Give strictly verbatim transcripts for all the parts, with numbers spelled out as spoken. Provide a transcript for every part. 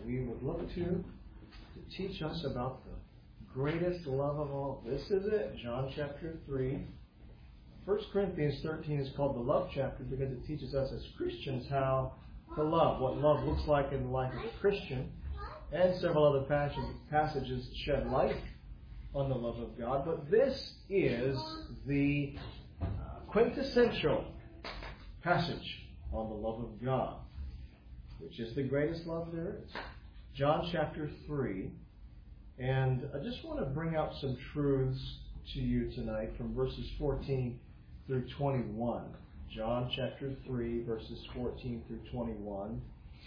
we would look to to teach us about the greatest love of all. This is it, John chapter three. First Corinthians thirteen is called the love chapter because it teaches us as Christians how to love, what love looks like in the life of a Christian. And several other passages shed light on the love of God. But this is the uh, quintessential passage on the love of God, which is the greatest love there is. John chapter three. And I just want to bring out some truths to you tonight from verses fourteen through twenty-one. John chapter three, verses fourteen through twenty-one.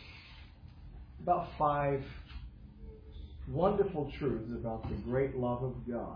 About five wonderful truths about the great love of God.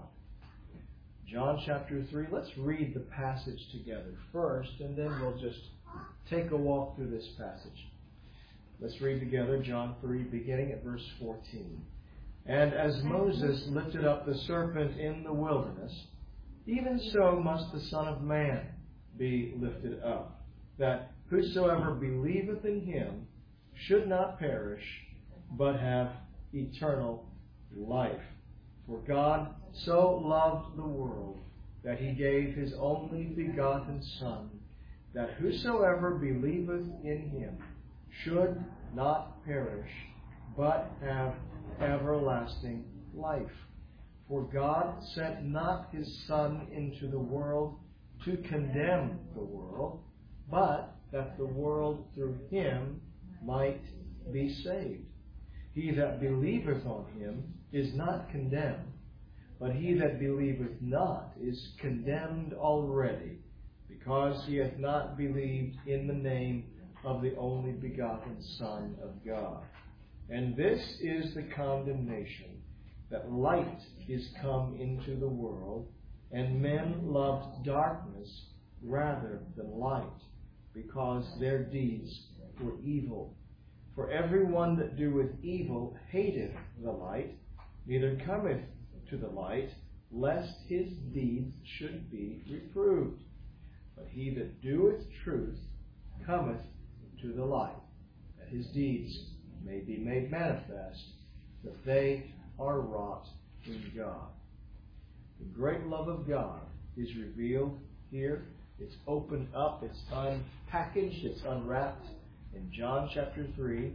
John chapter three. Let's read the passage together first, and then we'll just take a walk through this passage. Let's read together John three, beginning at verse fourteen. And as Moses lifted up the serpent in the wilderness, even so must the Son of Man be lifted up, that whosoever believeth in him should not perish, but have eternal life. For God so loved the world that he gave his only begotten Son, that whosoever believeth in him should not perish, but have everlasting life. For God sent not his Son into the world to condemn the world, but that the world through him might be saved. He that believeth on him is not condemned, but he that believeth not is condemned already, because he hath not believed in the name of the only begotten Son of God. And this is the condemnation, that light is come into the world, and men loved darkness rather than light, because their deeds were evil. For every one that doeth evil hateth the light, neither cometh to the light, lest his deeds should be reproved. But he that doeth truth cometh to the light, that his deeds may be made manifest, that they are wrought in God. The great love of God is revealed here. It's opened up, it's unpackaged, it's unwrapped in John chapter three.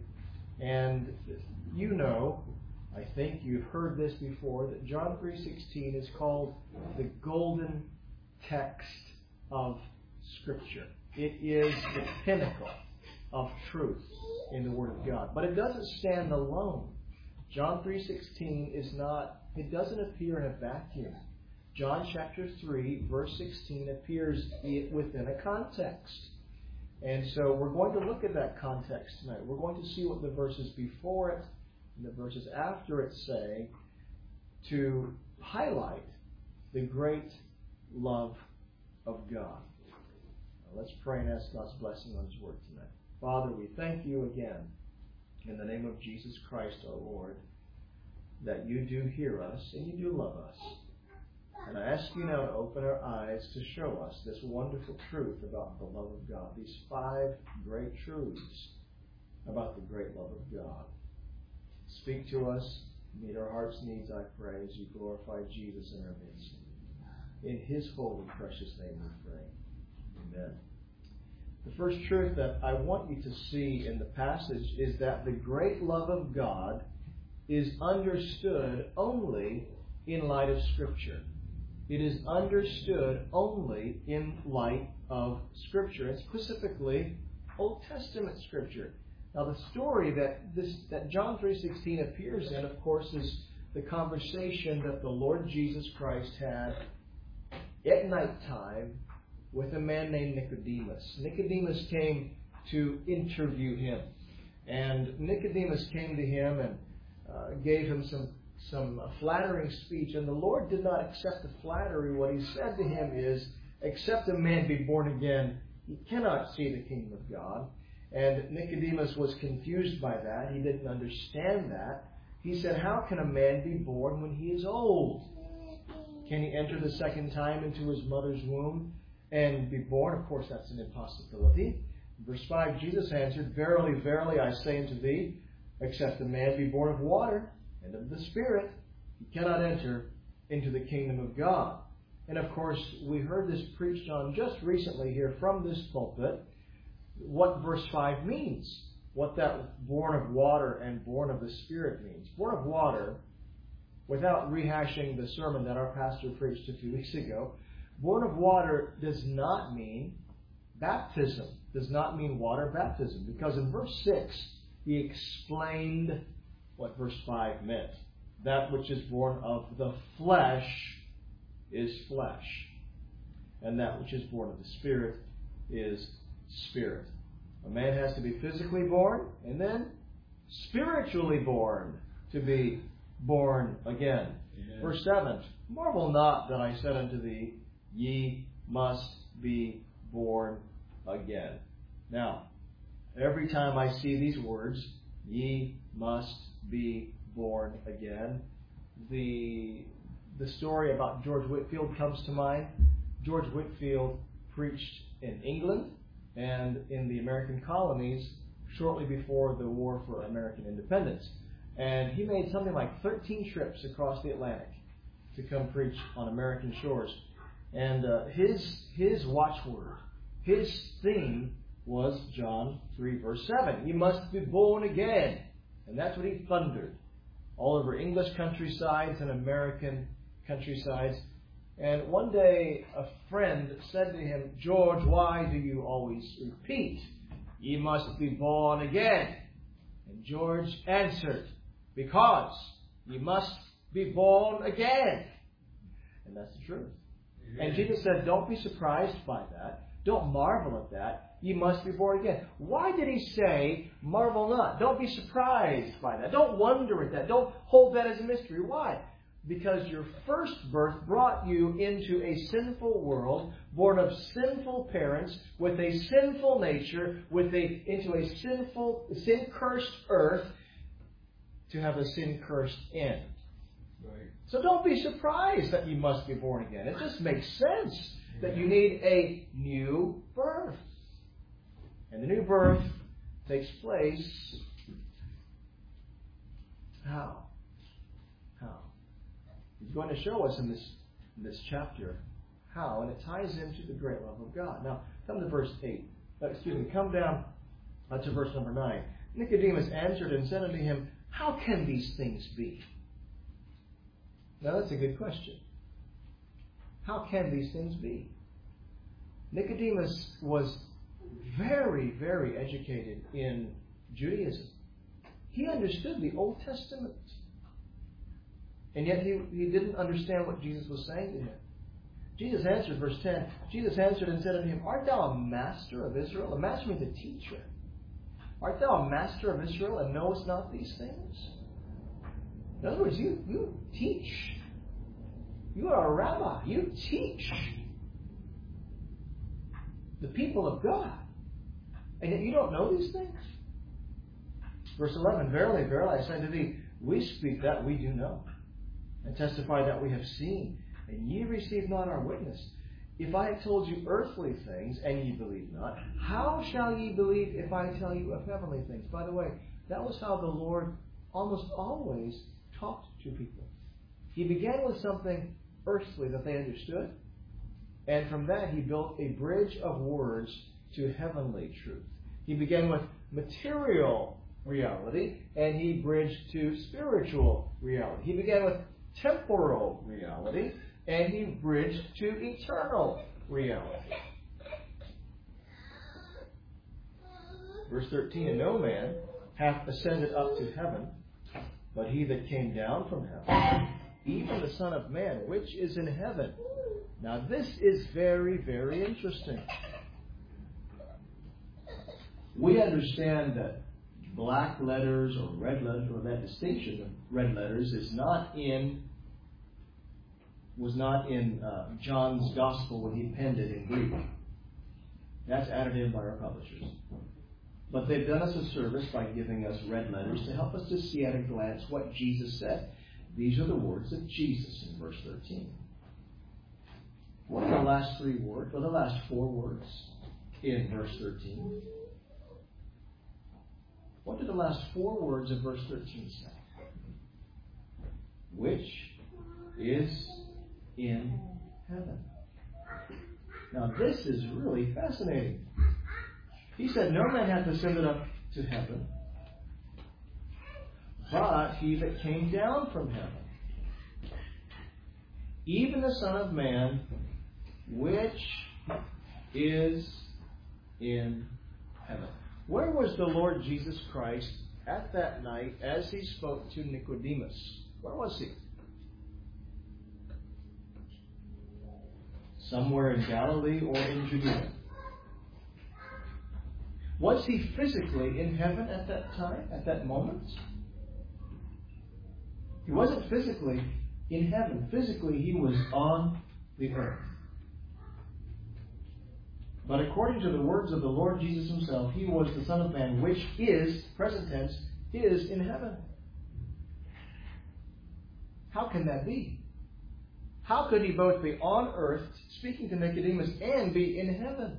And you know, I think you've heard this before, that John three sixteen is called the golden text of Scripture. It is the pinnacle of truth in the Word of God. But it doesn't stand alone. John three sixteen is not, it doesn't appear in a vacuum. John chapter three, verse sixteen appears within a context. And so we're going to look at that context tonight. We're going to see what the verses before it and the verses after it say to highlight the great love of God. Now let's pray and ask God's blessing on His Word tonight. Father, we thank you again in the name of Jesus Christ, our Lord, that you do hear us and you do love us. And I ask you now to open our eyes to show us this wonderful truth about the love of God, these five great truths about the great love of God. Speak to us, meet our heart's needs, I pray, as you glorify Jesus in our midst. In his holy, precious name we pray. Amen. The first truth that I want you to see in the passage is that the great love of God is understood only in light of Scripture. It is understood only in light of Scripture, and specifically Old Testament Scripture. Now, the story that this that John three sixteen appears in, of course, is the conversation that the Lord Jesus Christ had at nighttime with a man named Nicodemus. Nicodemus came to interview him, and Nicodemus came to him and uh, gave him some some uh, flattering speech, and the Lord did not accept the flattery. What he said to him is, except a man be born again, he cannot see the kingdom of God. And Nicodemus was confused by that. He didn't understand that. He said, how can a man be born when he is old? Can he enter the second time into his mother's womb and be born? Of course, that's an impossibility. Verse five, Jesus answered, verily, verily, I say unto thee, Except a man be born of water and of the Spirit, he cannot enter into the kingdom of God. And of course, we heard this preached on just recently here from this pulpit, what verse five means, what that born of water and born of the Spirit means. Born of water, without rehashing the sermon that our pastor preached a few weeks ago, born of water does not mean baptism, does not mean water baptism, because in verse six, he explained what verse five meant. That which is born of the flesh is flesh, and that which is born of the Spirit is spirit. A man has to be physically born and then spiritually born to be born again. Amen. Verse seven, marvel not that I said unto thee, ye must be born again. Now, every time I see these words, ye must be born again, the the story about George Whitefield comes to mind. George Whitefield preached in England and in the American colonies shortly before the War for American Independence. And he made something like thirteen trips across the Atlantic to come preach on American shores. And uh, his his watchword, his theme was John three, verse seven. You must be born again. And that's what he thundered all over English countrysides and American countrysides. And one day a friend said to him, George, why do you always repeat, ye must be born again? And George answered, because ye must be born again. And that's the truth. Amen. And Jesus said, don't be surprised by that. Don't marvel at that. You must be born again. Why did he say, marvel not? Don't be surprised by that. Don't wonder at that. Don't hold that as a mystery. Why? Because your first birth brought you into a sinful world, born of sinful parents, with a sinful nature, with a into a sinful, sin-cursed earth, to have a sin-cursed end. Right. So don't be surprised that you must be born again. It just makes sense that you need a new birth. And the new birth takes place how? How? He's going to show us in this, in this chapter how, and it ties into the great love of God. Now, come to verse eight. Uh, excuse me, come down uh, to verse number nine. Nicodemus answered and said unto him, how can these things be? Now, that's a good question. How can these things be? Nicodemus was very, very educated in Judaism. He understood the Old Testament. And yet he, he didn't understand what Jesus was saying to him. Jesus answered, verse ten, Jesus answered and said unto him, art thou a master of Israel? A master means a teacher. Art thou a master of Israel and knowest not these things? In other words, you, you teach. You are a rabbi. You teach the people of God. And yet you don't know these things? Verse eleven, verily, verily, I say unto thee, we speak that we do know, and testify that we have seen, and ye receive not our witness. If I have told you earthly things, and ye believe not, how shall ye believe if I tell you of heavenly things? By the way, that was how the Lord almost always talked to people. He began with something earthly that they understood, and from that he built a bridge of words to heavenly truth. He began with material reality, and he bridged to spiritual reality. He began with temporal reality, and he bridged to eternal reality. Verse thirteen, and no man hath ascended up to heaven, but he that came down from heaven, even the Son of Man, which is in heaven. Now this is very, very interesting. We understand that black letters or red letters, or that distinction of red letters, is not in was not in uh, John's Gospel when he penned it in Greek. That's added in by our publishers. But they've done us a service by giving us red letters to help us to see at a glance what Jesus said. These are the words of Jesus in verse thirteen. What are the last three words, or the last four words in verse thirteen? What do the last four words of verse thirteen say? Which is in heaven. Now this is really fascinating. He said, no man hath ascended up to heaven, but he that came down from heaven, even the Son of Man, which is in heaven. Where was the Lord Jesus Christ at that night as he spoke to Nicodemus? Where was he? Somewhere in Galilee or in Judea. Was he physically in heaven at that time, at that moment? He wasn't physically in heaven. Physically, he was on the earth. But according to the words of the Lord Jesus himself, he was the Son of Man, which is, present tense, is in heaven. How can that be? How could he both be on earth, speaking to Nicodemus, and be in heaven?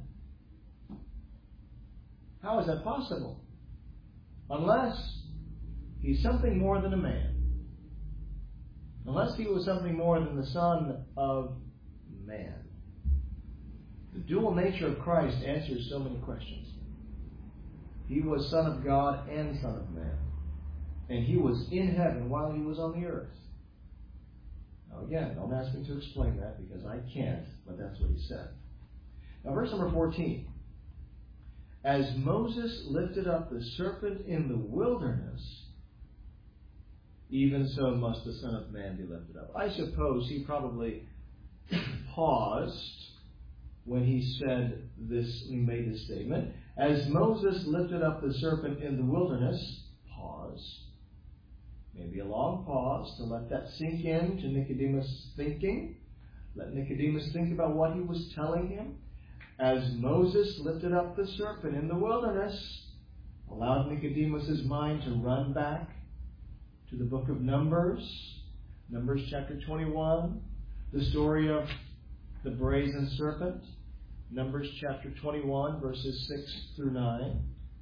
How is that possible? Unless he's something more than a man. Unless he was something more than the Son of Man. The dual nature of Christ answers so many questions. He was Son of God and Son of Man. And he was in heaven while he was on the earth. Now again, don't ask me to explain that because I can't, but that's what he said. Now verse number fourteen. As Moses lifted up the serpent in the wilderness, even so must the Son of Man be lifted up. I suppose he probably paused when he said this, he made this statement. As Moses lifted up the serpent in the wilderness, pause. Maybe a long pause to let that sink in to Nicodemus' thinking. Let Nicodemus think about what he was telling him. As Moses lifted up the serpent in the wilderness, allowed Nicodemus' mind to run back to the book of Numbers, Numbers chapter twenty-one, the story of the brazen serpent, Numbers chapter twenty-one, verses six through nine.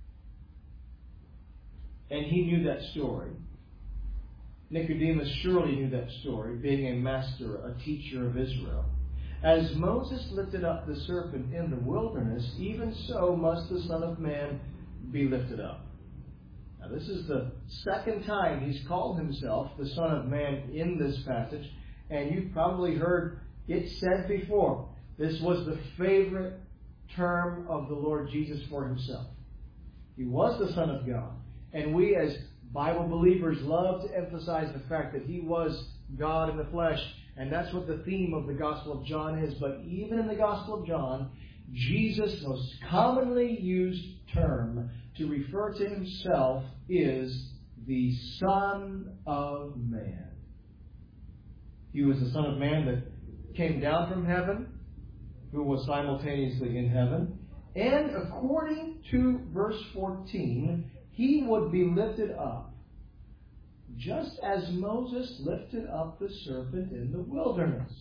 And he knew that story. Nicodemus surely knew that story, being a master, a teacher of Israel. As Moses lifted up the serpent in the wilderness, even so must the Son of Man be lifted up. Now this is the second time he's called himself the Son of Man in this passage, and you've probably heard it said before. This was the favorite term of the Lord Jesus for himself. He was the Son of God, and we as Bible believers love to emphasize the fact that he was God in the flesh. And that's what the theme of the Gospel of John is. But even in the Gospel of John, Jesus' most commonly used term to refer to himself is the Son of Man. He was the Son of Man that came down from heaven, who was simultaneously in heaven. And according to verse fourteen, he would be lifted up, just as Moses lifted up the serpent in the wilderness.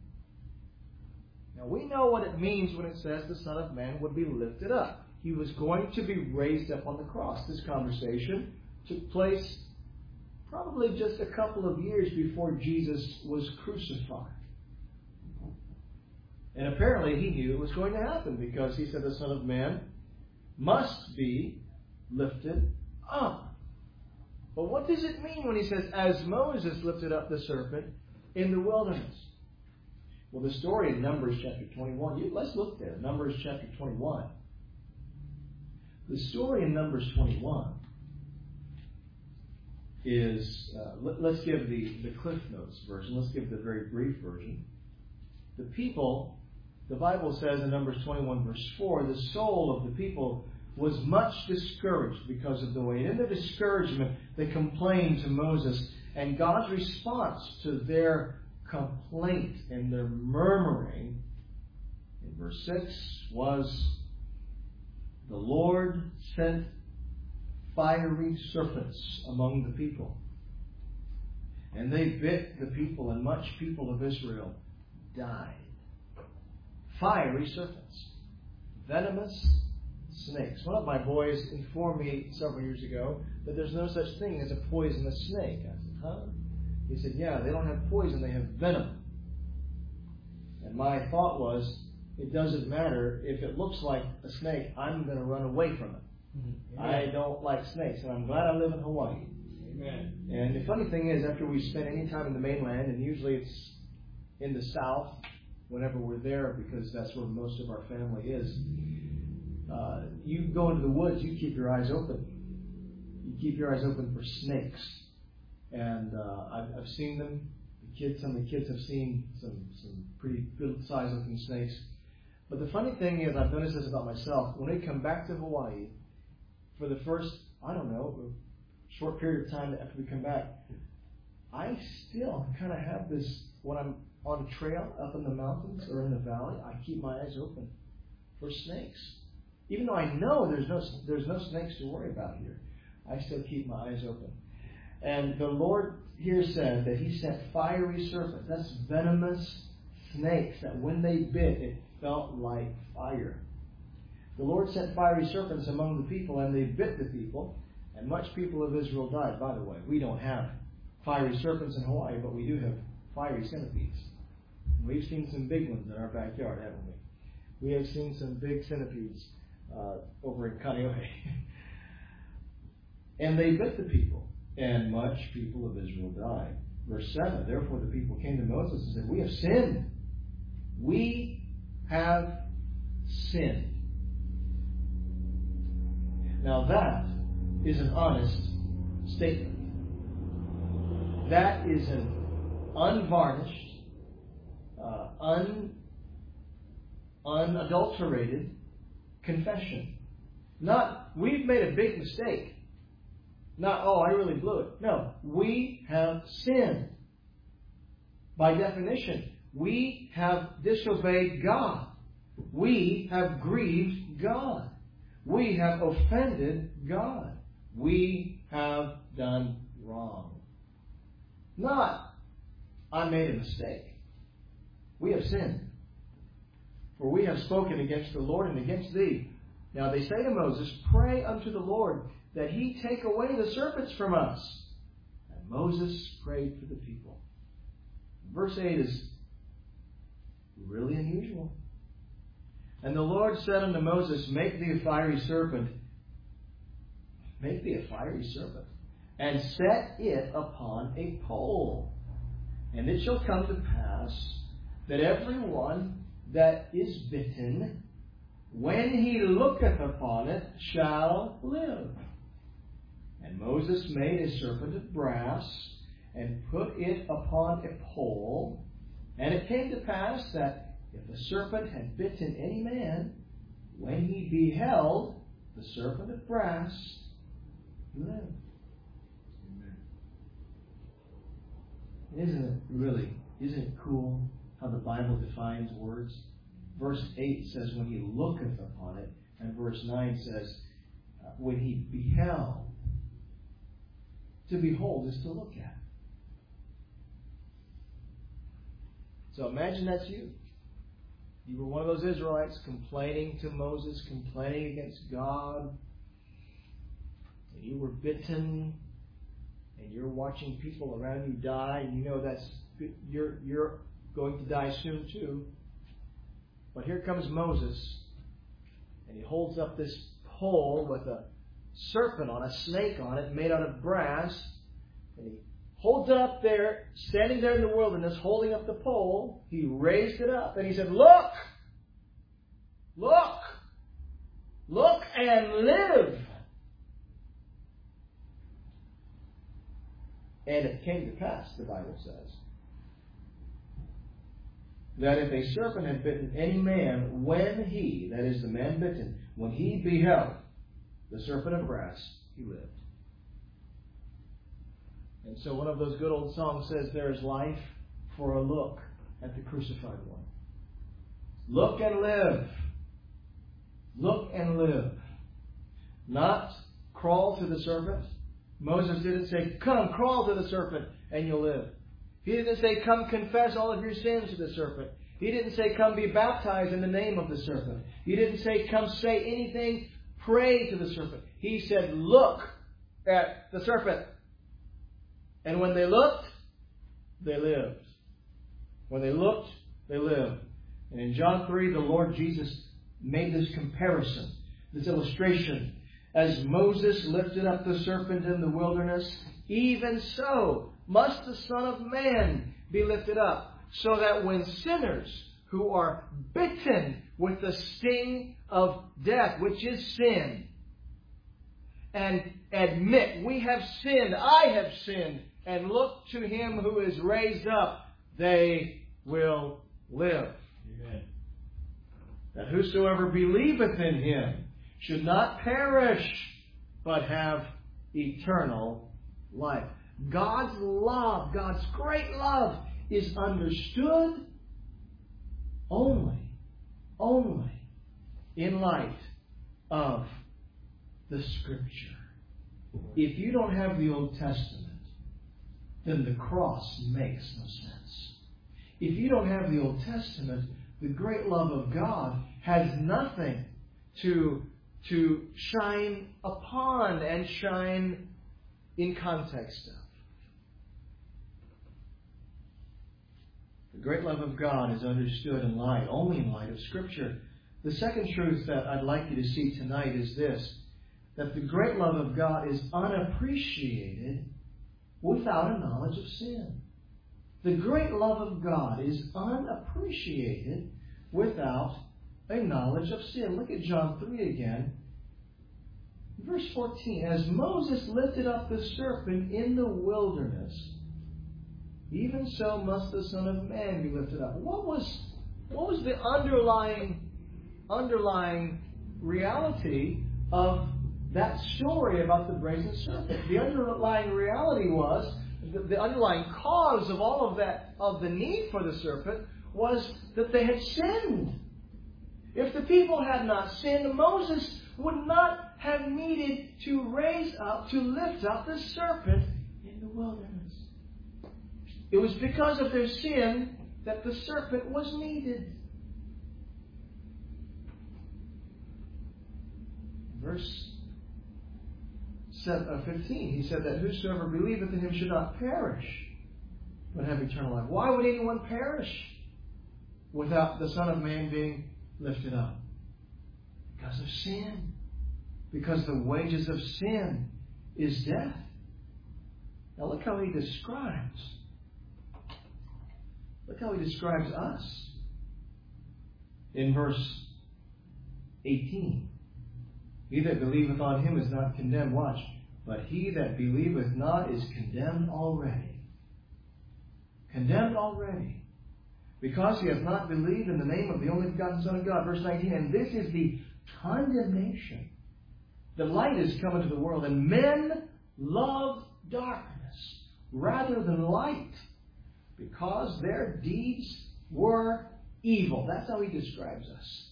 Now we know what it means when it says the Son of Man would be lifted up. He was going to be raised up on the cross. This conversation took place probably just a couple of years before Jesus was crucified. And apparently he knew it was going to happen because he said the Son of Man must be lifted up. But what does it mean when he says, as Moses lifted up the serpent in the wilderness? Well, the story in Numbers chapter twenty-one, you, let's look there. Numbers chapter twenty-one. The story in Numbers twenty-one is, uh, let, let's give the, the Cliff Notes version. Let's give the very brief version. The people, the Bible says in Numbers twenty-one verse four, the soul of the people was much discouraged because of the way. And in their discouragement, they complained to Moses. And God's response to their complaint and their murmuring, in verse six, was, the Lord sent fiery serpents among the people. And they bit the people, and much people of Israel died. Fiery serpents. Venomous snakes. One of my boys informed me several years ago that there's no such thing as a poisonous snake. I said, huh? He said, yeah, they don't have poison, they have venom. And my thought was, it doesn't matter. If it looks like a snake, I'm going to run away from it. Mm-hmm. I don't like snakes, and I'm glad I live in Hawaii. Amen. And the funny thing is, after we spend any time in the mainland, and usually it's in the south, whenever we're there, because that's where most of our family is, uh, you go into the woods, you keep your eyes open. You keep your eyes open for snakes. And uh, I've, I've seen them. The kids, some of the kids have seen some, some pretty good-sized looking snakes. But the funny thing is, I've noticed this about myself. When we come back to Hawaii, for the first, I don't know, short period of time after we come back, I still kind of have this, when I'm on a trail up in the mountains or in the valley, I keep my eyes open for snakes. Even though I know there's no there's no snakes to worry about here, I still keep my eyes open. And the Lord here said that He sent fiery serpents. That's venomous snakes that when they bit, it felt like fire. The Lord sent fiery serpents among the people, and they bit the people, and much people of Israel died. By the way, we don't have fiery serpents in Hawaii, but we do have fiery centipedes. We've seen some big ones in our backyard, haven't we? We have seen some big centipedes uh, over in Kaneohe. And they bit the people, and much people of Israel died. Verse seven, therefore the people came to Moses and said, we have sinned. We have sinned. Now that is an honest statement. That is an unvarnished, uh, un, unadulterated confession. Not, we've made a big mistake. Not, oh, I really blew it. No, we have sinned. By definition, we have disobeyed God. We have grieved God. We have offended God. We have done wrong. Not, I made a mistake. We have sinned. For we have spoken against the Lord and against thee. Now they say to Moses, pray unto the Lord that He take away the serpents from us. And Moses prayed for the people. Verse eight is really unusual. And the Lord said unto Moses, make thee a fiery serpent. Make thee a fiery serpent. And set it upon a pole. And it shall come to pass that every one that is bitten, when he looketh upon it, shall live. And Moses made a serpent of brass, and put it upon a pole. And it came to pass that if a serpent had bitten any man, when he beheld the serpent of brass, he lived. Amen. Isn't it really, isn't it cool how the Bible defines words? Verse eight says, when he looketh upon it, and verse nine says, uh, when he beheld. To behold is to look at. So imagine that's you. You were one of those Israelites complaining to Moses, complaining against God. And you were bitten, and you're watching people around you die, and you know that's you're you're going to die soon too. But here comes Moses, and he holds up this pole with a serpent on, a snake on it, made out of brass, and he holds it up there, standing there in the wilderness, holding up the pole. He raised it up, and he said, look! Look! Look and live! And it came to pass, the Bible says, that if a serpent had bitten any man, when he, that is the man bitten, when he beheld the serpent of brass, he lived. And so one of those good old songs says, there is life for a look at the crucified one. Look and live. Look and live. Not crawl to the serpent. Moses didn't say, come, crawl to the serpent and you'll live. He didn't say, come confess all of your sins to the serpent. He didn't say, come be baptized in the name of the serpent. He didn't say, come say anything pray to the serpent. He said, look at the serpent. And when they looked, they lived. When they looked, they lived. And in John three, the Lord Jesus made this comparison, this illustration. As Moses lifted up the serpent in the wilderness, even so must the Son of Man be lifted up, so that when sinners who are bitten with the sting of death, which is sin, and admit, we have sinned, I have sinned, and look to Him who is raised up, they will live. Amen. That whosoever believeth in Him should not perish, but have eternal life. God's love, God's great love, is understood only, only in light of the Scripture. If you don't have the Old Testament, then the cross makes no sense. If you don't have the Old Testament, the great love of God has nothing to, to shine upon and shine in context of. The great love of God is understood in light, only in light of Scripture. The second truth that I'd like you to see tonight is this, that the great love of God is unappreciated without a knowledge of sin. The great love of God is unappreciated without a knowledge of sin. Look at John three again. Verse fourteen. As Moses lifted up the serpent in the wilderness, even so must the Son of Man be lifted up. What was, what was the underlying, underlying reality of that story about the brazen serpent? The underlying reality was, the, the underlying cause of all of that, of the need for the serpent, was that they had sinned. If the people had not sinned, Moses would not have needed to raise up, to lift up the serpent in the wilderness. It was because of their sin that the serpent was needed. Verse fifteen, he said that whosoever believeth in Him should not perish, but have eternal life. Why would anyone perish without the Son of Man being lifted up? Because of sin. Because the wages of sin is death. Now look how he describes. Look how he describes us. In verse eighteen. He that believeth on Him is not condemned. Watch. But he that believeth not is condemned already. Condemned already. Because he hath not believed in the name of the only begotten Son of God. Verse nineteen. And this is the condemnation. The light is come into the world, and men love darkness rather than light, because their deeds were evil. That's how he describes us.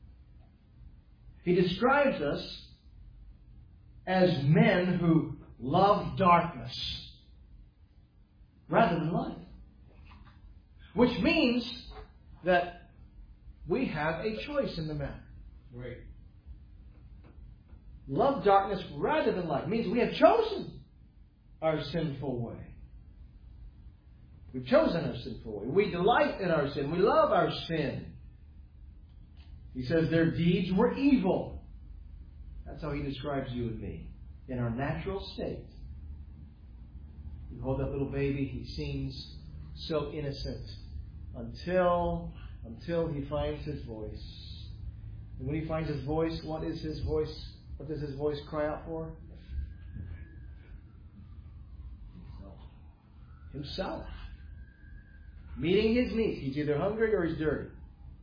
He describes us as men who love darkness rather than light. Which means that we have a choice in the matter. Right. Love darkness rather than light means we have chosen our sinful way. We've chosen our sinful way. We delight in our sin. We love our sin. He says their deeds were evil. That's how he describes you and me in our natural state. You hold that little baby, he seems so innocent until, until he finds his voice. And when he finds his voice, what is his voice? What does his voice cry out for? Himself. Meeting his needs. He's either hungry or he's dirty.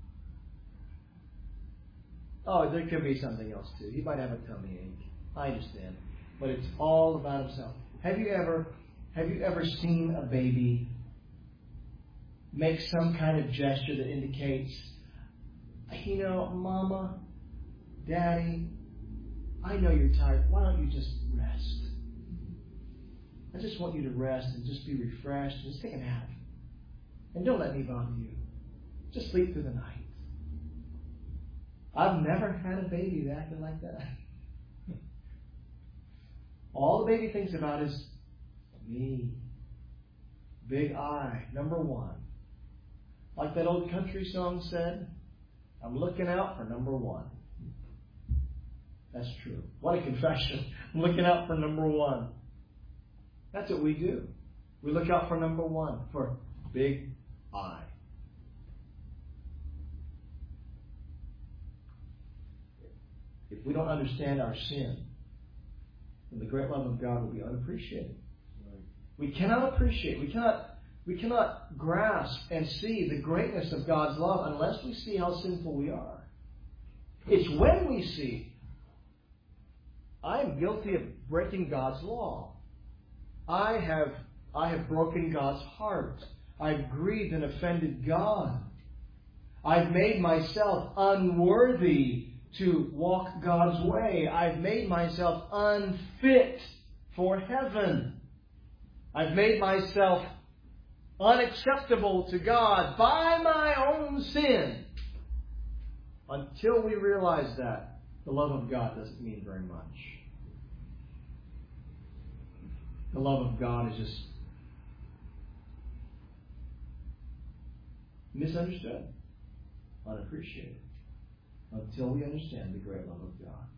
Oh, there could be something else too. He might have a tummy ache. I understand. But it's all about himself. Have you ever, have you ever seen a baby make some kind of gesture that indicates, you know, Mama, Daddy, I know you're tired. Why don't you just rest? I just want you to rest and just be refreshed. Just take a nap. And don't let me bother you. Just sleep through the night. I've never had a baby that acted like that. All the baby thinks about is me. Big I, number one. Like that old country song said, I'm looking out for number one. That's true. What a confession. I'm looking out for number one. That's what we do. We look out for number one, for big I. If we don't understand our sin, then the great love of God will be unappreciated. Right. We cannot appreciate, we cannot, we cannot grasp and see the greatness of God's love unless we see how sinful we are. It's when we see, I am guilty of breaking God's law. I have, I have broken God's heart. I've grieved and offended God. I've made myself unworthy to walk God's way. I've made myself unfit for heaven. I've made myself unacceptable to God by my own sin. Until we realize that, the love of God doesn't mean very much. The love of God is just misunderstood, unappreciated, until we understand the great love of God.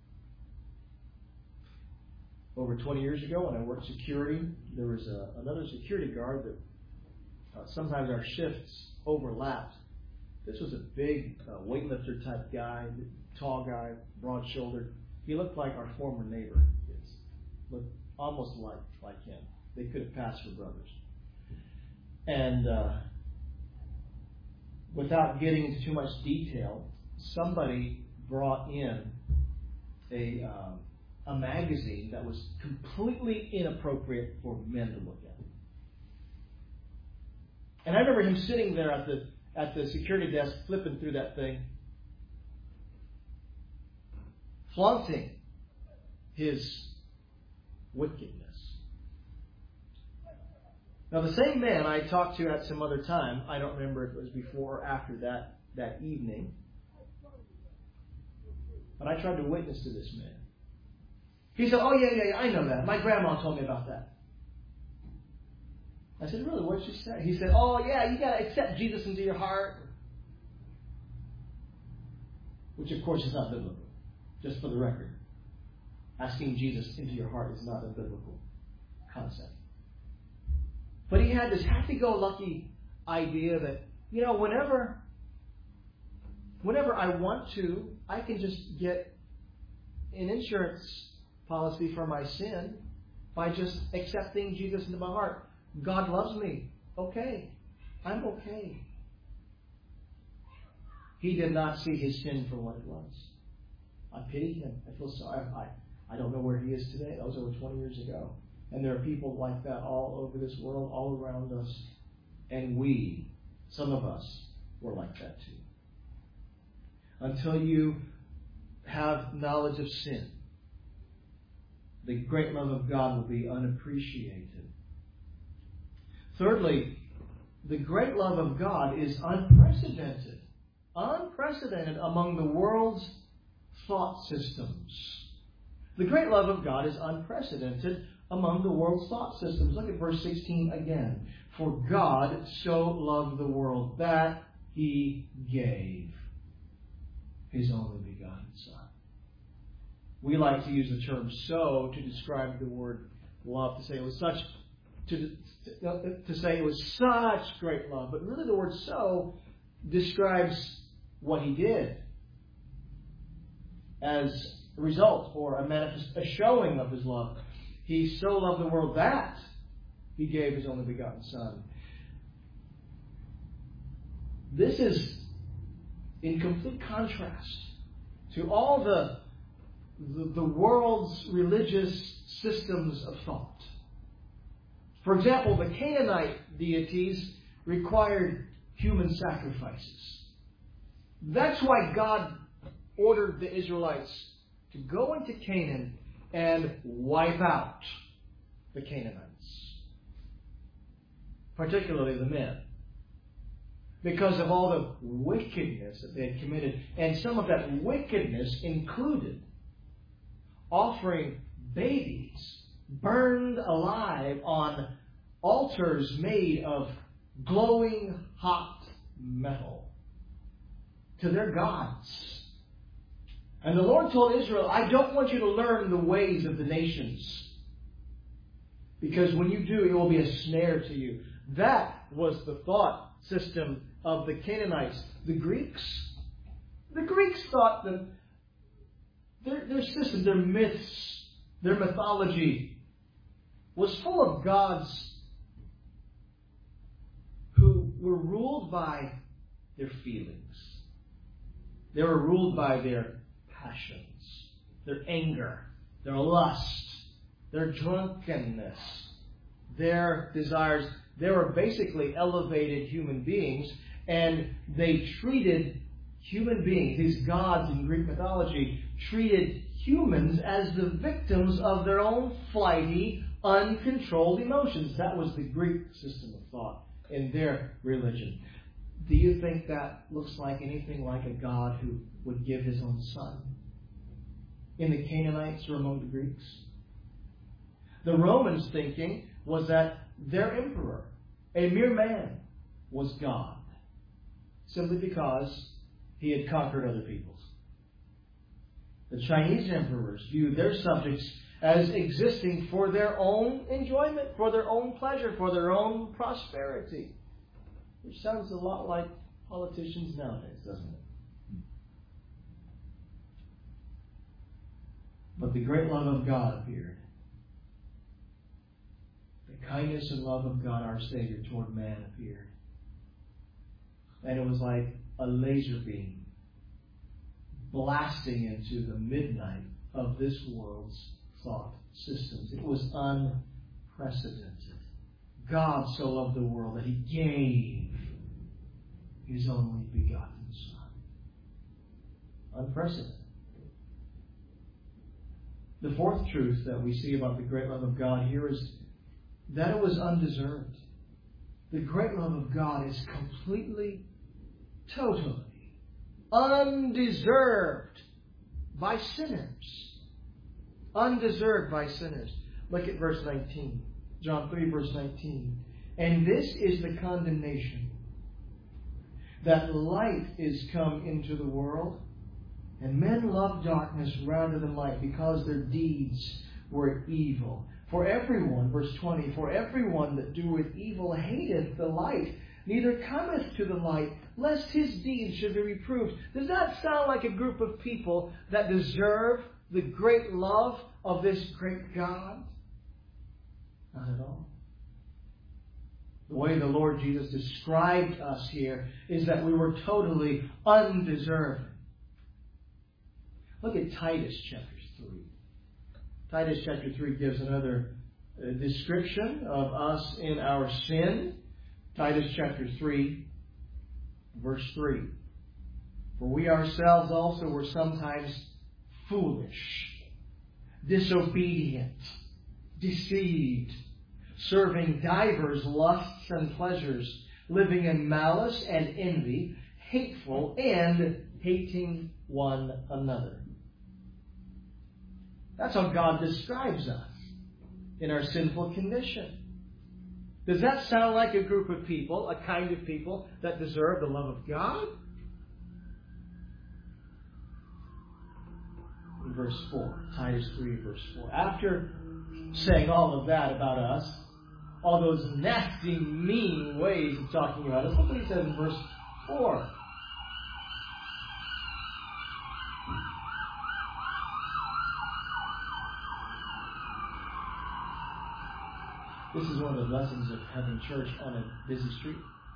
Over twenty years ago, when I worked security, there was a, another security guard that uh, sometimes our shifts overlapped. This was a big uh, weightlifter type guy, tall guy, broad-shouldered. He looked like our former neighbor. He looked almost like, like him. They could have passed for brothers. And uh, without getting into too much detail, somebody brought in a uh, a magazine that was completely inappropriate for men to look at. And I remember him sitting there at the at the security desk, flipping through that thing, flaunting his wickedness. Now, the same man I talked to at some other time, I don't remember if it was before or after that, that evening, but I tried to witness to this man. He said, oh, yeah, yeah, yeah, I know that. My grandma told me about that. I said, really, what did she say? He said, oh, yeah, you got to accept Jesus into your heart. Which, of course, is not biblical. Just for the record. Asking Jesus into your heart is not a biblical concept. But he had this happy-go-lucky idea that, you know, whenever, whenever I want to, I can just get an insurance policy for my sin by just accepting Jesus into my heart. God loves me. Okay. I'm okay. He did not see his sin for what it was. I pity him. I feel sorry. I, I don't know where he is today. That was over twenty years ago. And there are people like that all over this world, all around us. And we, some of us, were like that too. Until you have knowledge of sin, the great love of God will be unappreciated. Thirdly, the great love of God is unprecedented. Unprecedented among the world's thought systems. The great love of God is unprecedented among the world's thought systems. Look at verse sixteen again. For God so loved the world that He gave His only begotten Son. We like to use the term so to describe the word love, to say it was such, to, to, to say it was such great love. But really the word so describes what He did as a result or a manifest, a showing of His love. He so loved the world that He gave His only begotten Son. This is in complete contrast to all the, the, the world's religious systems of thought. For example, the Canaanite deities required human sacrifices. That's why God ordered the Israelites to go into Canaan and wipe out the Canaanites, particularly the men, because of all the wickedness that they had committed. And some of that wickedness included offering babies burned alive on altars made of glowing hot metal to their gods. And the Lord told Israel, I don't want you to learn the ways of the nations, because when you do, it will be a snare to you. That was the thought system of the Canaanites. The Greeks, the Greeks thought that their, their system, their myths, their mythology was full of gods who were ruled by their feelings. They were ruled by their passions, their anger, their lust, their drunkenness, their desires. They were basically elevated human beings, and they treated human beings, these gods in Greek mythology, treated humans as the victims of their own flighty, uncontrolled emotions. That was the Greek system of thought in their religion. Do you think that looks like anything like a God who would give his own son? In the Canaanites or among the Greeks? The Romans' thinking was that their emperor, a mere man, was God, simply because he had conquered other peoples. The Chinese emperors viewed their subjects as existing for their own enjoyment, for their own pleasure, for their own prosperity. Which sounds a lot like politicians nowadays, doesn't it? But the great love of God appeared. The kindness and love of God, our Savior, toward man appeared. And it was like a laser beam blasting into the midnight of this world's thought systems. It was unprecedented. God so loved the world that He gave His only begotten Son. Unprecedented. The fourth truth that we see about the great love of God here is that it was undeserved. The great love of God is completely, totally undeserved by sinners. Undeserved by sinners. Look at verse nineteen. John three, verse nineteen. And this is the condemnation, that light is come into the world, and men love darkness rather than light, because their deeds were evil. For everyone, verse twenty, for everyone that doeth evil hateth the light, neither cometh to the light, lest his deeds should be reproved. Does that sound like a group of people that deserve the great love of this great God? Not at all. The way the Lord Jesus described us here is that we were totally undeserving. Look at Titus chapter three. Titus chapter three gives another uh, description of us in our sin. Titus chapter three, verse three. For we ourselves also were sometimes foolish, disobedient, deceived, serving divers lusts and pleasures, living in malice and envy, hateful, and hating one another. That's how God describes us in our sinful condition. Does that sound like a group of people, a kind of people that deserve the love of God? In verse four, Titus three, verse four. After saying all of that about us, all those nasty, mean ways of talking about us, look what he says in verse four. This is one of the blessings of having church on a busy street.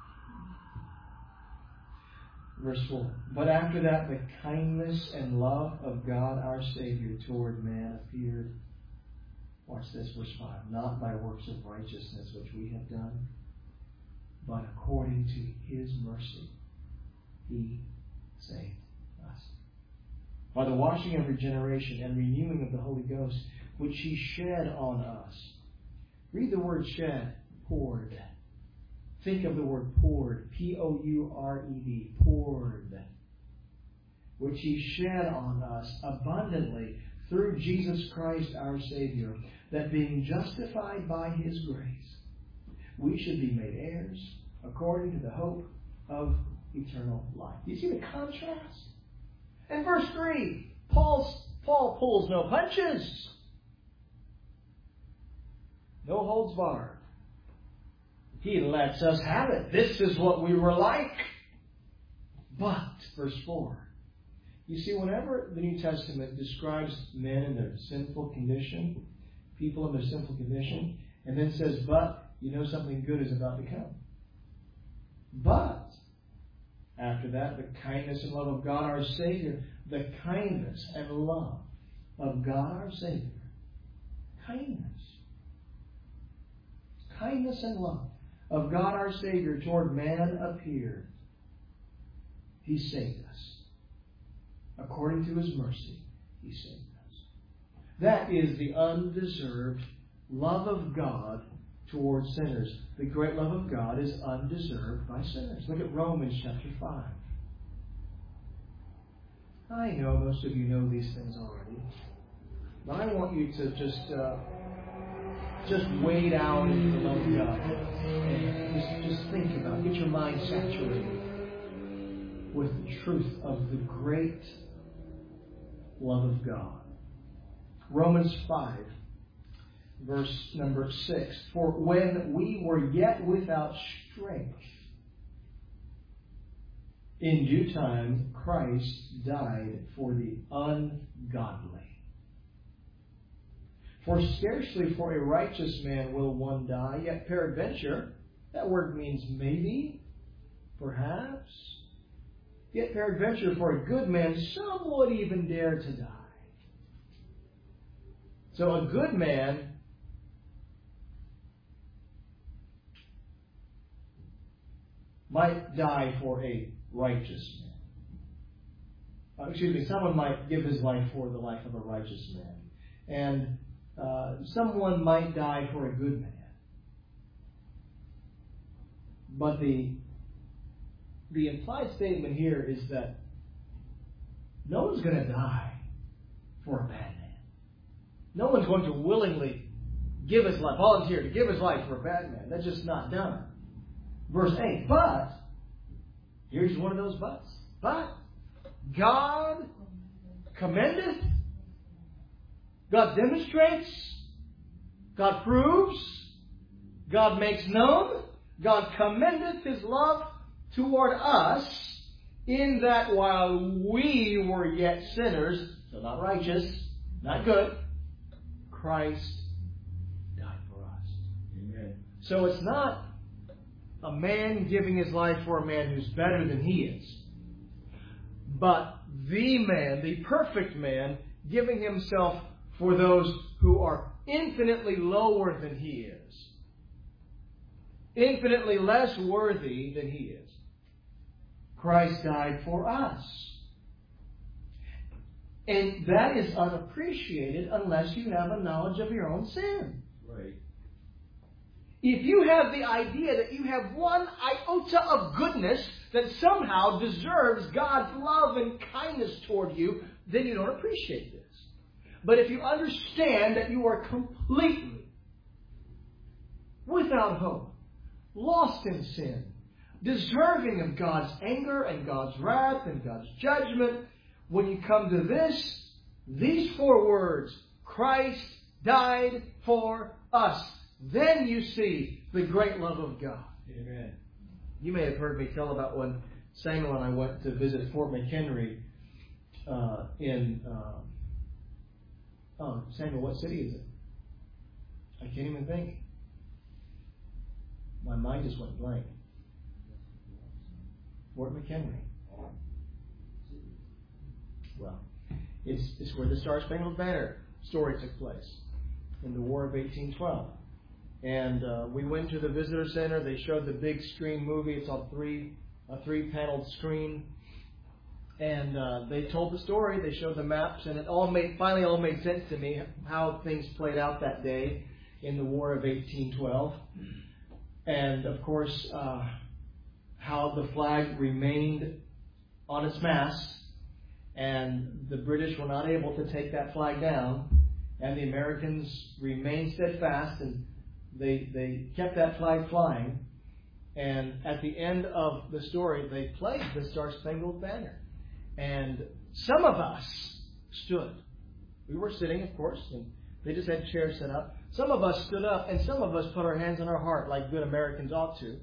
Verse four. But after that, the kindness and love of God our Savior toward man appeared. Watch this, verse five. Not by works of righteousness which we have done, but according to His mercy, He saved us. By the washing of regeneration and renewing of the Holy Ghost, which He shed on us. Read the word shed, poured. Think of the word poured, P O U R E D, poured. Which He shed on us abundantly through Jesus Christ our Savior, that being justified by His grace, we should be made heirs according to the hope of eternal life. You see the contrast? In verse three, Paul's, Paul pulls no punches. No holds barred. He lets us have it. This is what we were like. But, verse four, you see, whenever the New Testament describes men in their sinful condition, people in their sinful condition, and then says, but, you know something good is about to come. But, after that, the kindness and love of God our Savior, the kindness and love of God our Savior. Kindness. Kindness and love of God our Savior toward man appeared. He saved us. According to His mercy, He saved us. That is the undeserved love of God towards sinners. The great love of God is undeserved by sinners. Look at Romans chapter five. I know most of you know these things already, but I want you to just uh, just wade out into the love of God and just, just think about it. Get your mind saturated with the truth of the great love of God. Romans five, verse number six. For when we were yet without strength, in due time Christ died for the ungodly. For scarcely for a righteous man will one die, yet peradventure, that word means maybe, perhaps, yet peradventure for a good man some would even dare to die. So a good man might die for a righteous man. Uh, excuse me, someone might give his life for the life of a righteous man. And uh, someone might die for a good man. But the the implied statement here is that no one's going to die for a bad man. No one's going to willingly give his life, volunteer to give his life for a bad man. That's just not done. Verse eight, but, here's one of those buts. But God commendeth, God demonstrates, God proves, God makes known, God commendeth His love toward us, in that while we were yet sinners, so not righteous, not good, Christ died for us. Amen. So it's not a man giving his life for a man who's better than he is, but the man, the perfect man, giving himself for those who are infinitely lower than he is, infinitely less worthy than he is. Christ died for us. And that is unappreciated unless you have a knowledge of your own sin. Right. If you have the idea that you have one iota of goodness that somehow deserves God's love and kindness toward you, then you don't appreciate this. But if you understand that you are completely without hope, lost in sin, deserving of God's anger and God's wrath and God's judgment, when you come to this, these four words, Christ died for us, then you see the great love of God. Amen. You may have heard me tell about when Samuel and I went to visit Fort McHenry uh, in, uh, oh, Samuel, what city is it? I can't even think. My mind just went blank. Fort McHenry. Well, it's, it's where the Star Spangled Banner story took place in the War of eighteen twelve. And uh, we went to the visitor center. They showed the big screen movie. It's on three a three-paneled screen. And uh, they told the story. They showed the maps, and it all made finally all made sense to me how things played out that day in the War of eighteen twelve. And of course, uh, how the flag remained on its mast, And the British were not able to take that flag down. And the Americans remained steadfast, and they, they kept that flag flying. And at the end of the story, they played the Star-Spangled Banner. And some of us stood. We were sitting, of course, and they just had chairs set up. Some of us stood up, and some of us put our hands on our heart like good Americans ought to.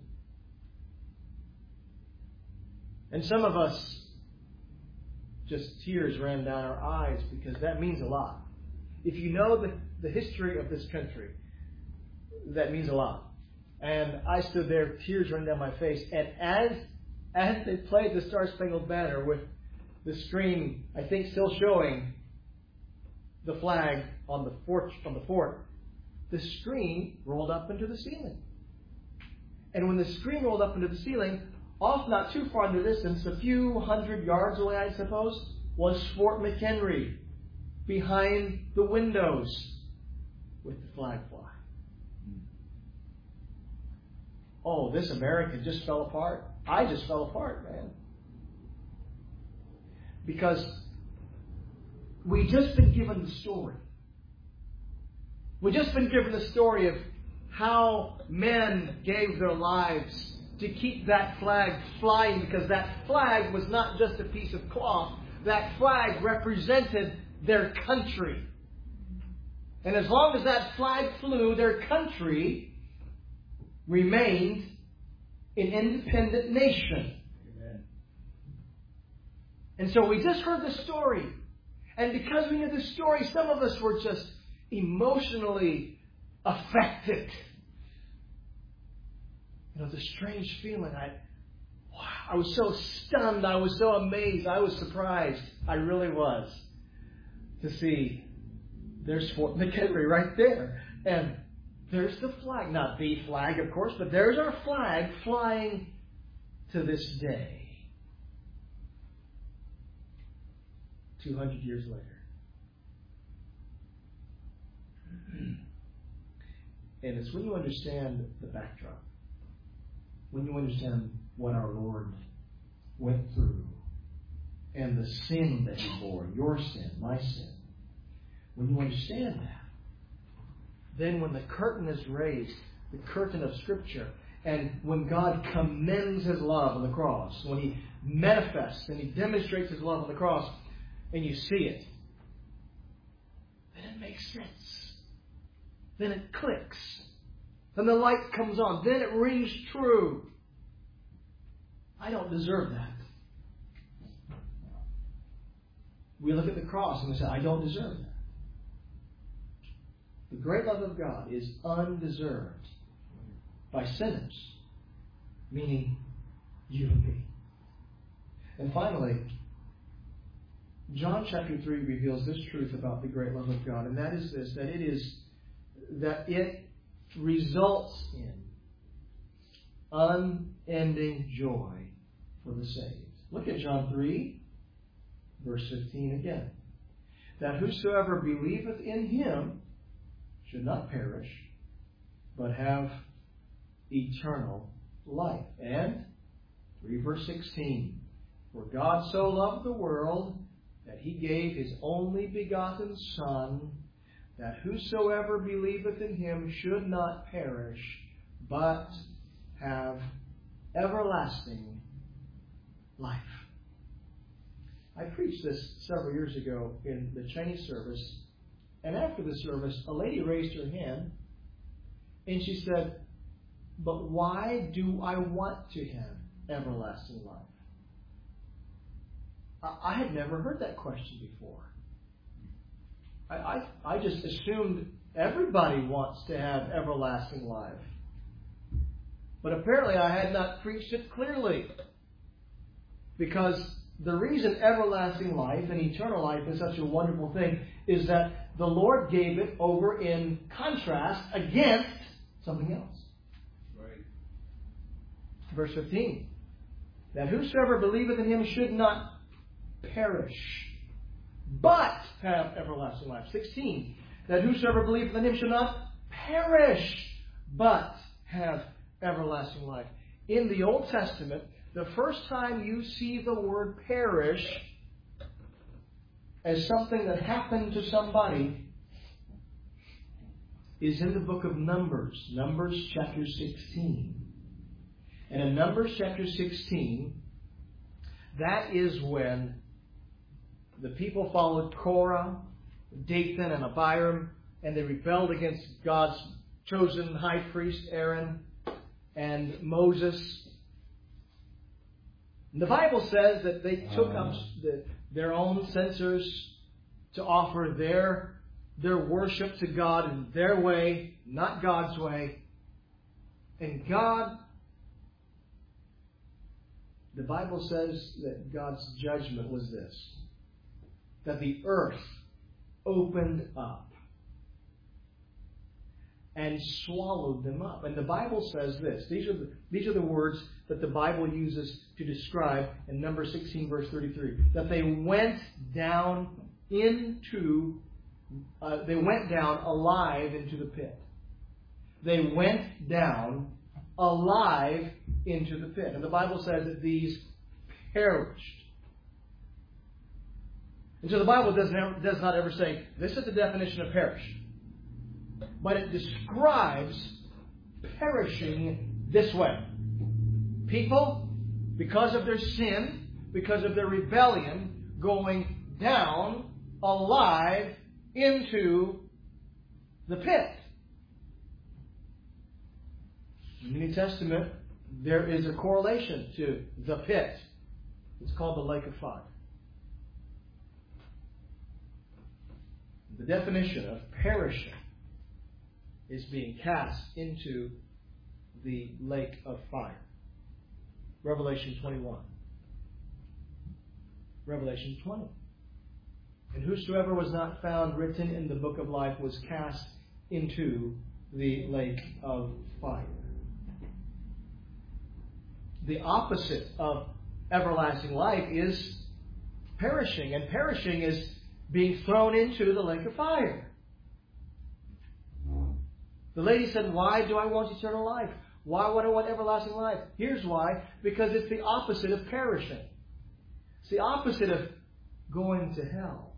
And some of us, just tears ran down our eyes, because that means a lot. If you know the, the history of this country, that means a lot. And I stood there, tears running down my face. And as as they played the Star-Spangled Banner with the screen, I think, still showing the flag on the fort, on the fort, the screen rolled up into the ceiling. And when the screen rolled up into the ceiling, off not too far in the distance, a few hundred yards away, I suppose, was Fort McHenry, behind the windows with the flag flying. Oh, this America just fell apart. I just fell apart, man. Because we just been given the story. We've just been given the story of how men gave their lives to keep that flag flying, because that flag was not just a piece of cloth. That flag represented their country. And as long as that flag flew, their country remained an independent nation. Amen. And so we just heard the story. And because we knew the story, some of us were just emotionally affected. You know, the strange feeling. I, wow, I was so stunned. I was so amazed. I was surprised. I really was. To see, there's Fort McHenry right there. And there's the flag. Not the flag, of course, but there's our flag flying to this day. two hundred years later. And it's when you understand the backdrop, when you understand what our Lord went through, and the sin that He bore, your sin, my sin, when you understand that, then when the curtain is raised, the curtain of Scripture, and when God commends His love on the cross, when He manifests and He demonstrates His love on the cross, and you see it, then it makes sense. Then it clicks. Then the light comes on. Then it rings true. I don't deserve that. We look at the cross and we say, I don't deserve that. The great love of God is undeserved by sinners, meaning you and me. And finally, John chapter three reveals this truth about the great love of God, and that is this, that it is that it results in unending joy for the saved. Look at John three, verse fifteen again. That whosoever believeth in Him should not perish, but have eternal life. And three verse sixteen. For God so loved the world that He gave His only begotten Son, that whosoever believeth in Him should not perish, but have everlasting life. I preached this several years ago in the Chinese service, and after the service, a lady raised her hand, and she said, but why do I want to have everlasting life? I had never heard that question before. I, I, I just assumed everybody wants to have everlasting life. But apparently I had not preached it clearly. Because the reason everlasting life and eternal life is such a wonderful thing is that the Lord gave it over in contrast against something else. Right. Verse fifteen. That whosoever believeth in Him should not perish, but have everlasting life. sixteen. That whosoever believeth in Him should not perish, but have everlasting life. In the Old Testament, the first time you see the word perish, as something that happened to somebody is in the book of Numbers, Numbers chapter sixteen. And in Numbers chapter sixteen, that is when the people followed Korah, Dathan, and Abiram, and they rebelled against God's chosen high priest Aaron and Moses. And the Bible says that they took up the, their own censers to offer their, their worship to God in their way, not God's way. And God, the Bible says that God's judgment was this, that the earth opened up and swallowed them up. And the Bible says this. These are the, these are the words that the Bible uses to describe in Numbers sixteen, verse thirty-three. That they went down into, uh, they went down alive into the pit. They went down alive into the pit. And the Bible says that these perished. And so the Bible does not, does not ever say, this is the definition of perish. But it describes perishing this way. People, because of their sin, because of their rebellion, going down alive into the pit. In the New Testament, there is a correlation to the pit. It's called the lake of fire. The definition of perishing is being cast into the lake of fire. Revelation twenty-one. Revelation twenty. And whosoever was not found written in the book of life was cast into the lake of fire. The opposite of everlasting life is perishing. And perishing is being thrown into the lake of fire. The lady said, why do I want eternal life? Why would I want everlasting life? Here's why. Because it's the opposite of perishing. It's the opposite of going to hell.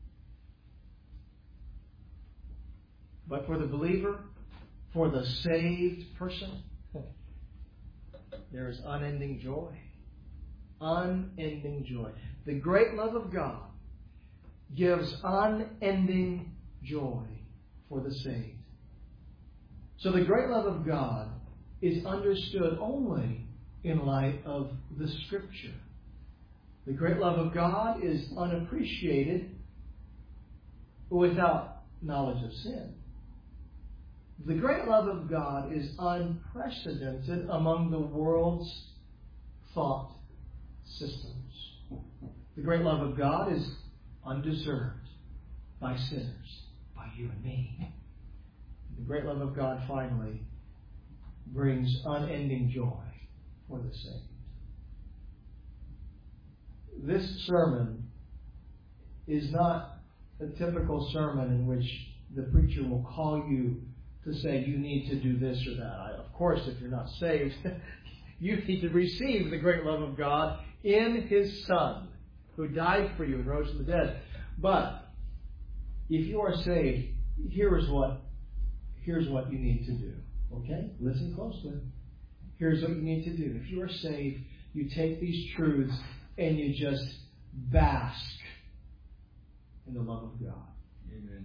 But for the believer, for the saved person, there is unending joy. Unending joy. The great love of God gives unending joy for the saved. So the great love of God is understood only in light of the Scripture. The great love of God is unappreciated without knowledge of sin. The great love of God is unprecedented among the world's thought systems. The great love of God is undeserved by sinners, by you and me. The great love of God, finally, brings unending joy for the saved. This sermon is not a typical sermon in which the preacher will call you to say you need to do this or that. I, of course, if you're not saved, you need to receive the great love of God in His Son, who died for you and rose from the dead. But if you are saved, here is what Here's what you need to do. Okay? Listen closely. Here's what you need to do. If you are saved, you take these truths and you just bask in the love of God. Amen.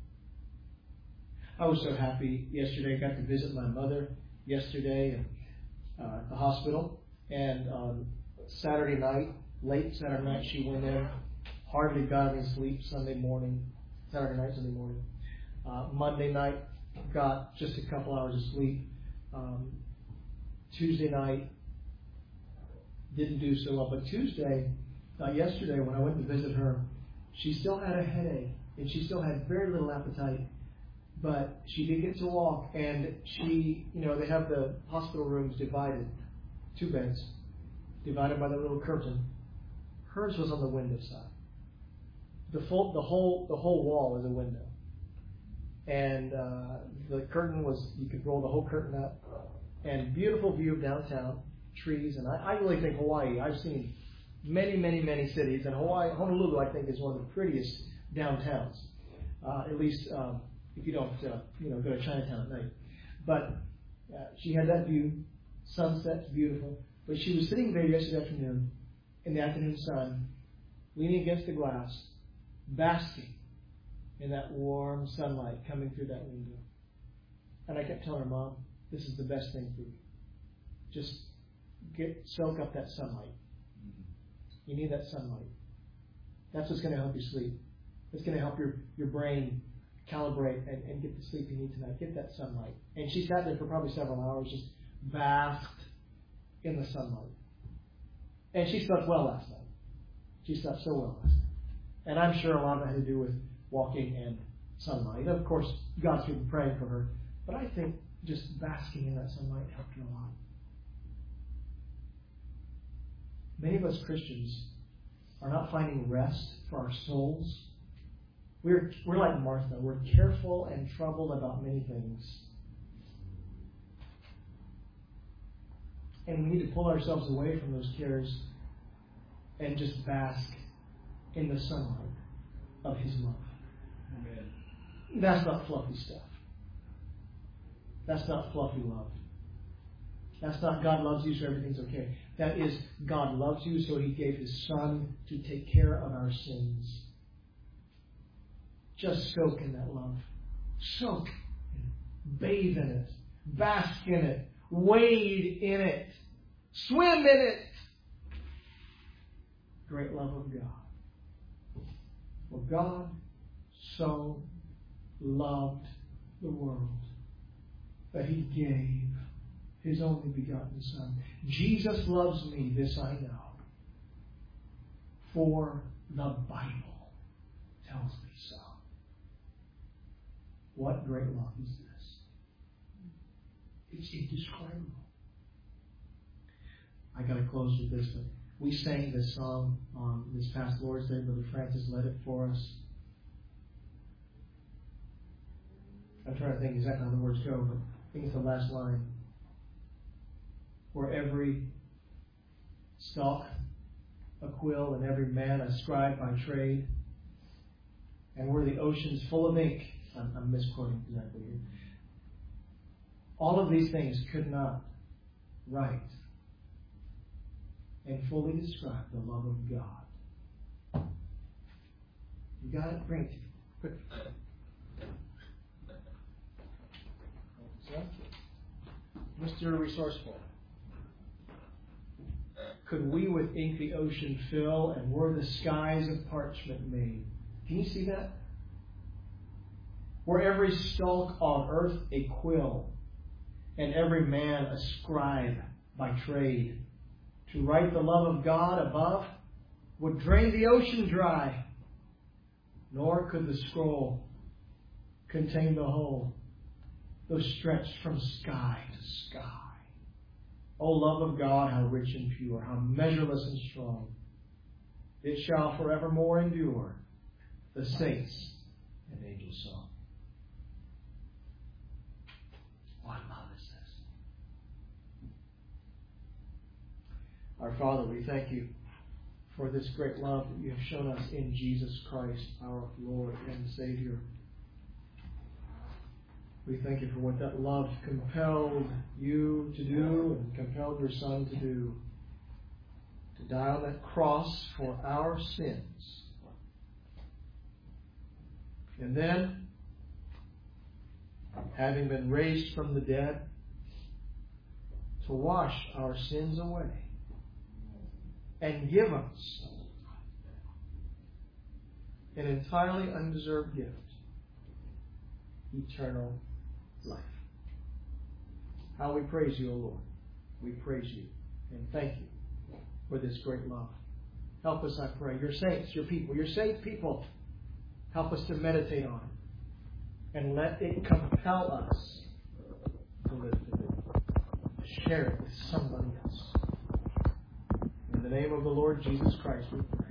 I was so happy yesterday. I got to visit my mother yesterday uh, at the hospital. And on Saturday night, late Saturday night, she went in. Hardly got any sleep Sunday morning. Saturday night, Sunday morning. Uh, Monday night, got just a couple hours of sleep. Um, Tuesday night, didn't do so well. But Tuesday, uh, yesterday, when I went to visit her, she still had a headache and she still had very little appetite. But she did get to walk, and she, you know, they have the hospital rooms divided, two beds, divided by the little curtain. Hers was on the window side. The full, the whole, the whole wall is a window. And uh, the curtain was, you could roll the whole curtain up. And beautiful view of downtown, trees. And I, I really think Hawaii, I've seen many, many, many cities. And Hawaii, Honolulu, I think, is one of the prettiest downtowns. Uh, at least um, if you don't, uh, you know, go to Chinatown at night. But uh, she had that view. Sunset's beautiful. But she was sitting there yesterday afternoon in the afternoon sun, leaning against the glass, basking in that warm sunlight coming through that window. And I kept telling her, Mom, this is the best thing for you. Just get soak up that sunlight. You need that sunlight. That's what's going to help you sleep. It's going to help your, your brain calibrate and, and get the sleep you need tonight. Get that sunlight. And she sat there for probably several hours, just basked in the sunlight. And she slept well last night. She slept so well last night. And I'm sure a lot of it had to do with walking and sunlight. And of course, God's been praying for her. But I think just basking in that sunlight helped her a lot. Many of us Christians are not finding rest for our souls. We're, we're like Martha. We're careful and troubled about many things. And we need to pull ourselves away from those cares and just bask in the sunlight of His love. Amen. That's not fluffy stuff. That's not fluffy love. That's not God loves you so everything's okay. That is God loves you so He gave His Son to take care of our sins. Just soak in that love. Soak in it. Bathe in it. Bask in it. Wade in it. Swim in it. Great love of God. For God so loved the world that He gave His only begotten Son. Jesus loves me, this I know. For the Bible tells me so. What great love is this? It's indescribable. I got to close with this one. We sang this song on this past Lord's Day. Brother Francis led it for us. I'm trying to think exactly how the words go, but I think it's the last line. For every stalk a quill, and every man a scribe by trade, and were the oceans full of ink. I'm, I'm misquoting exactly here. All of these things could not write and fully describe the love of God. You got it? Bring it to me. Quick. Mister Resourceful. Could we with ink the ocean fill, and were the skies of parchment made? Can you see that? Were every stalk on earth a quill, and every man a scribe by trade, to write the love of God above, would drain the ocean dry, nor could the scroll contain the whole, though stretched from sky to sky. O love of God, how rich and pure, how measureless and strong. It shall forevermore endure, the saints and angels' song. What love is this? Our Father, we thank You for this great love that You have shown us in Jesus Christ, our Lord and Savior. We thank You for what that love compelled You to do and compelled Your Son to do. To die on that cross for our sins. And then, having been raised from the dead, to wash our sins away and give us an entirely undeserved gift, eternal life. How we praise You, O Lord. We praise You and thank You for this great love. Help us, I pray, Your saints, Your people, Your saved people. Help us to meditate on it and let it compel us to live for Thee. Share it with somebody else. In the name of the Lord Jesus Christ, we pray.